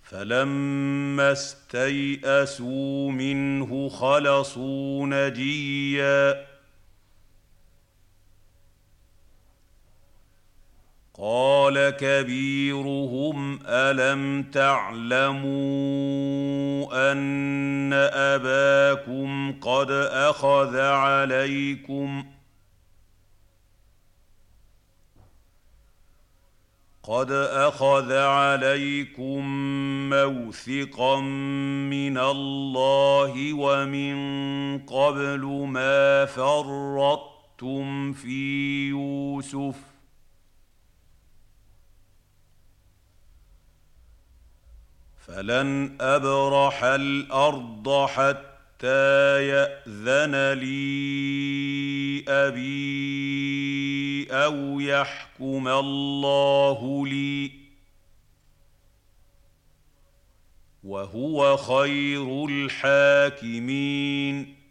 فلما استيئسوا منه خلصوا نجيا قال كبيرهم ألم تعلموا أن أباكم قد أخذ عليكم موثقا من الله ومن قبل ما فرطتم في يوسف فلن أبرح الأرض حتى يأذن لي أبي أو يحكم الله لي وهو خير الحاكمين